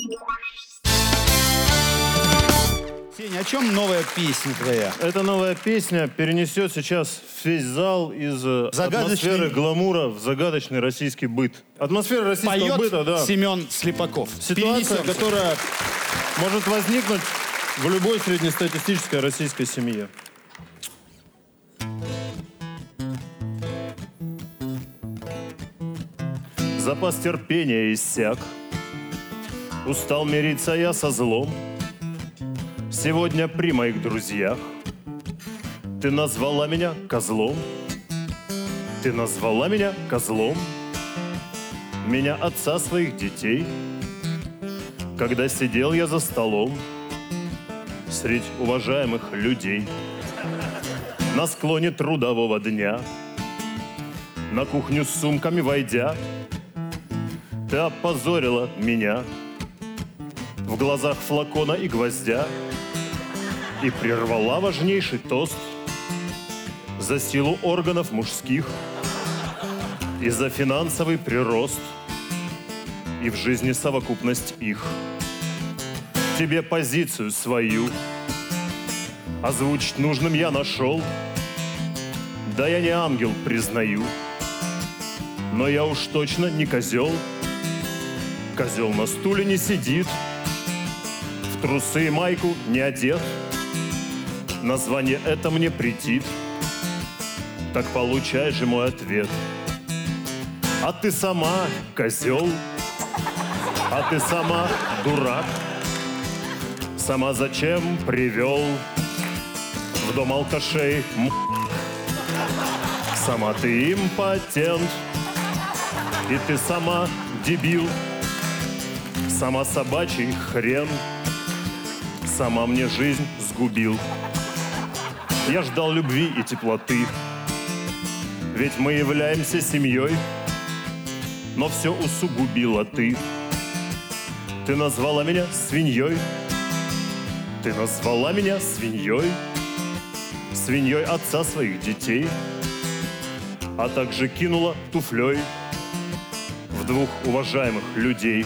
Сеня, о чем новая песня твоя? Эта новая песня перенесет сейчас весь зал из атмосферы гламура в загадочный российский быт. Атмосфера российского быта, да. Семен Слепаков. Ситуация, которая может возникнуть в любой среднестатистической российской семье. Запас терпения иссяк. Устал мириться я со злом. Сегодня при моих друзьях ты назвала меня козлом. Ты назвала меня козлом. Меня, отца своих детей. Когда сидел я за столом средь уважаемых людей на склоне трудового дня, на кухню с сумками войдя, ты опозорила меня в глазах флакона и гвоздя и прервала важнейший тост за силу органов мужских и за финансовый прирост и в жизни совокупность их. Тебе позицию свою озвучить нужным я нашел. Да я не ангел, признаю, но я уж точно не козел. Козел на стуле не сидит, в трусы и майку не одет. Название это мне претит, так получай же мой ответ. А ты сама козел, а ты сама дурак. Сама зачем привел в дом алкашей? Сама ты импотент, и ты сама дебил. Сама собачий хрен, сама мне жизнь сгубил. Я ждал любви и теплоты, ведь мы являемся семьей, но все усугубила ты. Ты назвала меня свиньей, ты назвала меня свиньей, свиньей отца своих детей, а также кинула туфлей в двух уважаемых людей.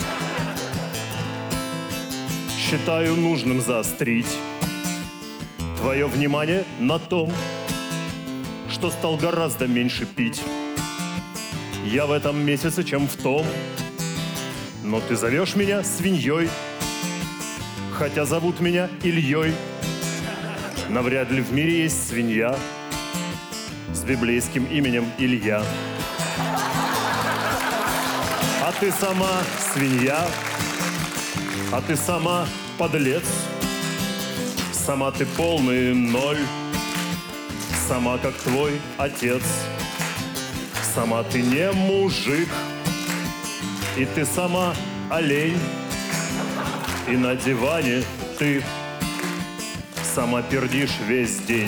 Считаю нужным заострить твое внимание на том, что стал гораздо меньше пить я в этом месяце, чем в том. Но ты зовешь меня свиньей, хотя зовут меня Ильей. Навряд ли в мире есть свинья с библейским именем Илья. А ты сама свинья, а ты сама подлец. Сама ты полный ноль, сама как твой отец. Сама ты не мужик, и ты сама олень. И на диване ты сама пердишь весь день.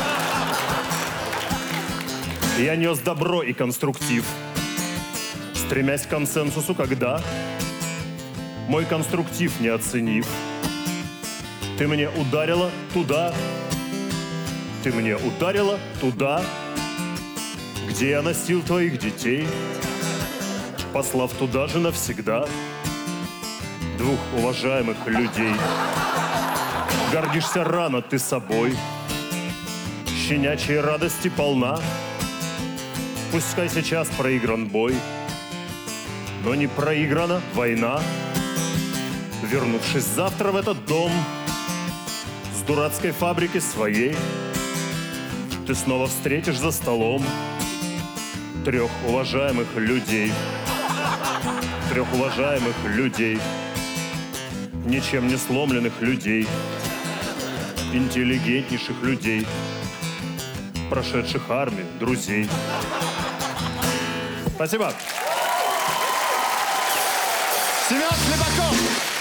Я нес добро и конструктив, стремясь к консенсусу, когда мой конструктив не оценив, ты мне ударила туда, ты мне ударила туда, где я носил твоих детей, послав туда же навсегда двух уважаемых людей. Гордишься рано ты собой, щенячьей радости полна. Пускай сейчас проигран бой, но не проиграна война. Вернувшись завтра в этот дом с дурацкой фабрики своей, ты снова встретишь за столом трех уважаемых людей. Трех уважаемых людей, ничем не сломленных людей, интеллигентнейших людей, прошедших армию, друзей. Спасибо. Семен Слепаков.